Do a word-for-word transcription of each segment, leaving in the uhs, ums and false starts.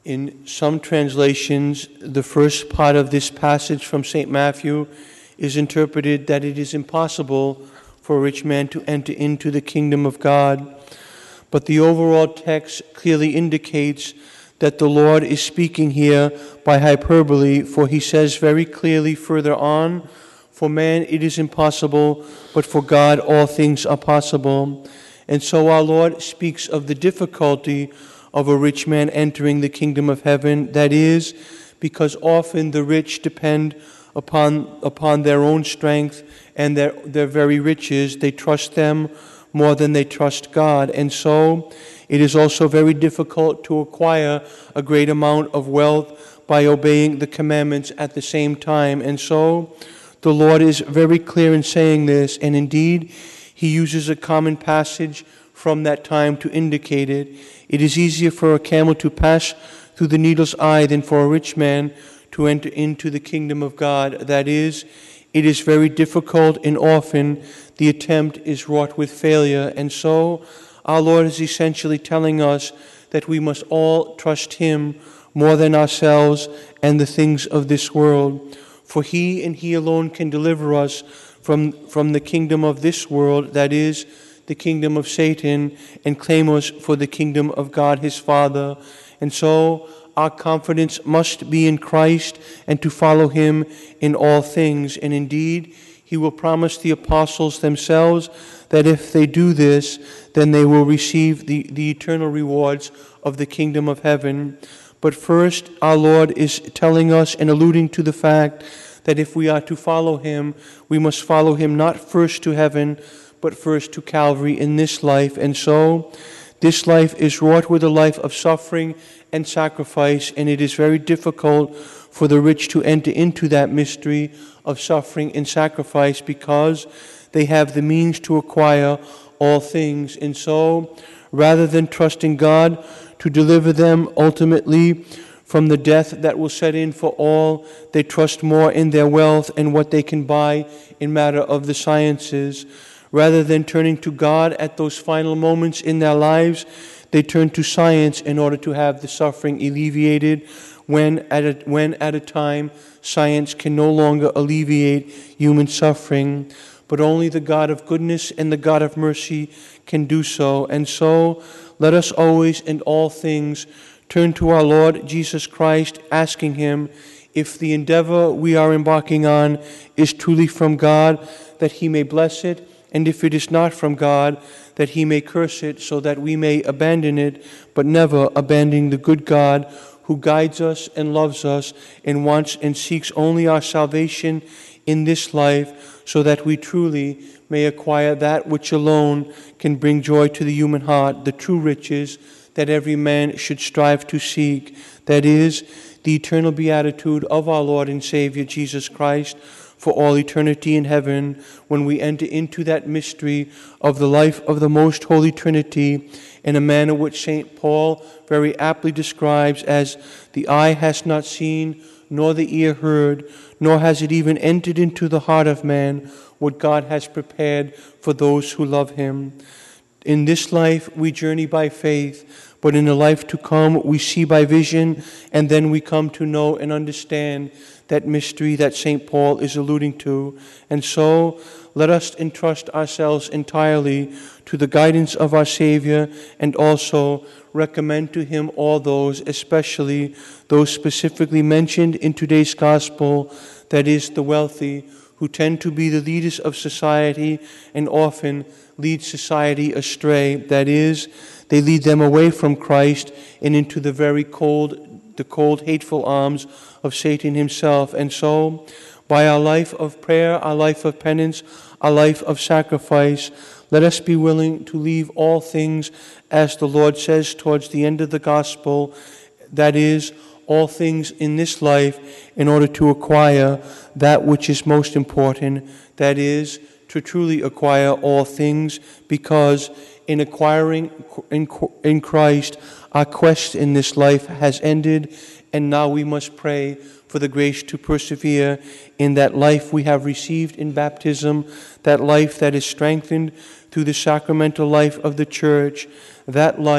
In some translations, the first part of this passage from Saint Matthew is interpreted that it is impossible for a rich man to enter into the kingdom of God. But the overall text clearly indicates that the Lord is speaking here by hyperbole, for he says very clearly further on, "For man it is impossible, but for God all things are possible." And so our Lord speaks of the difficulty of a rich man entering the kingdom of heaven. That is, because often the rich depend upon upon their own strength and their, their very riches. They trust them more than they trust God. And so it is also very difficult to acquire a great amount of wealth by obeying the commandments at the same time. And so the Lord is very clear in saying this, and indeed he uses a common passage from that time to indicate it. It is easier for a camel to pass through the needle's eye than for a rich man to enter into the kingdom of God. That is, it is very difficult, and often the attempt is wrought with failure. And so our Lord is essentially telling us that we must all trust him more than ourselves and the things of this world. For he and he alone can deliver us from, from the kingdom of this world, that is, the kingdom of Satan, and claim us for the kingdom of God his Father. And so our confidence must be in Christ and to follow him in all things. And indeed, he will promise the apostles themselves that if they do this, then they will receive the, the eternal rewards of the kingdom of heaven. But first, our Lord is telling us and alluding to the fact that if we are to follow him, we must follow him not first to heaven, but first to Calvary in this life. And so this life is wrought with a life of suffering and sacrifice, and it is very difficult for the rich to enter into that mystery of suffering and sacrifice because they have the means to acquire all things. And so, rather than trusting God to deliver them ultimately from the death that will set in for all, they trust more in their wealth and what they can buy in matter of the sciences. Rather than turning to God at those final moments in their lives, they turn to science in order to have the suffering alleviated, when at a, when at a time science can no longer alleviate human suffering. But only the God of goodness and the God of mercy can do so. And so let us always in all things turn to our Lord Jesus Christ, asking him if the endeavor we are embarking on is truly from God, that he may bless it, and if it is not from God, that he may curse it, so that we may abandon it, but never abandoning the good God who guides us and loves us and wants and seeks only our salvation in this life, so that we truly may acquire that which alone can bring joy to the human heart, the true riches that every man should strive to seek, that is, the eternal beatitude of our Lord and Savior Jesus Christ, for all eternity in heaven, when we enter into that mystery of the life of the most holy Trinity in a manner which Saint Paul very aptly describes as the eye has not seen, nor the ear heard, nor has it even entered into the heart of man what God has prepared for those who love him. In this life we journey by faith, but in the life to come we see by vision, and then we come to know and understand that mystery that Saint Paul is alluding to. And so let us entrust ourselves entirely to the guidance of our Savior, and also recommend to him all those, especially those specifically mentioned in today's gospel, that is, the wealthy, who tend to be the leaders of society and often lead society astray. That is, they lead them away from Christ and into the very cold the cold, hateful arms of Satan himself. And so, by our life of prayer, our life of penance, our life of sacrifice, let us be willing to leave all things, as the Lord says towards the end of the gospel, that is, all things in this life, in order to acquire that which is most important, that is, to truly acquire all things, because in acquiring in, in Christ, our quest in this life has ended, and now we must pray for the grace to persevere in that life we have received in baptism, that life that is strengthened through the sacramental life of the Church, that life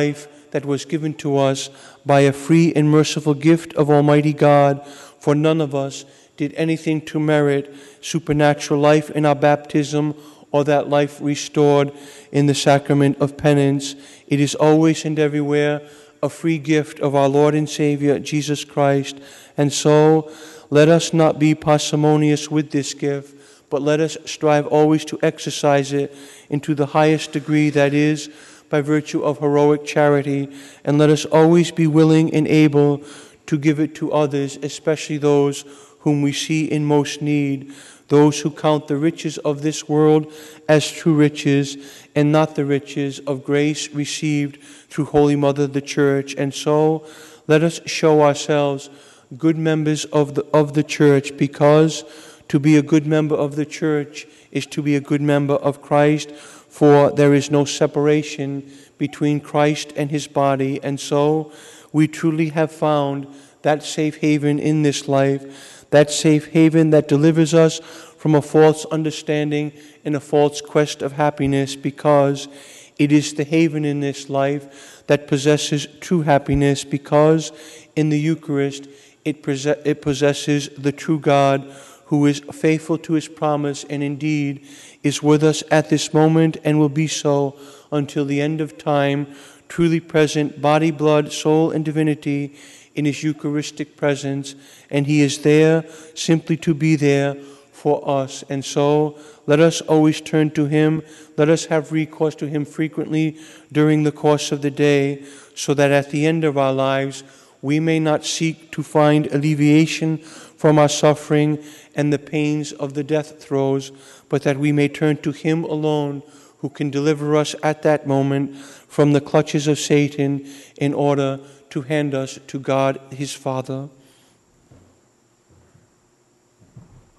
that was given to us by a free and merciful gift of Almighty God, for none of us did anything to merit supernatural life in our baptism or that life restored in the sacrament of penance. It is always and everywhere a free gift of our Lord and Savior, Jesus Christ. And so, let us not be parsimonious with this gift, but let us strive always to exercise it into the highest degree, that is, by virtue of heroic charity, and let us always be willing and able to give it to others, especially those whom we see in most need, those who count the riches of this world as true riches, and not the riches of grace received through Holy Mother the Church. And so, let us show ourselves good members of the, of the Church, because to be a good member of the Church is to be a good member of Christ, for there is no separation between Christ and his body. And so we truly have found that safe haven in this life, that safe haven that delivers us from a false understanding and a false quest of happiness, because it is the haven in this life that possesses true happiness, because in the Eucharist it, possess- it possesses the true God, who is faithful to his promise and indeed is with us at this moment and will be so until the end of time, truly present, body, blood, soul, and divinity in his Eucharistic presence, and he is there simply to be there for us. And so let us always turn to him. Let us have recourse to him frequently during the course of the day, so that at the end of our lives we may not seek to find alleviation from our suffering and the pains of the death throes, but that we may turn to him alone, who can deliver us at that moment from the clutches of Satan, in order to hand us to God his Father.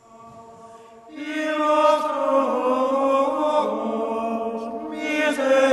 Miserere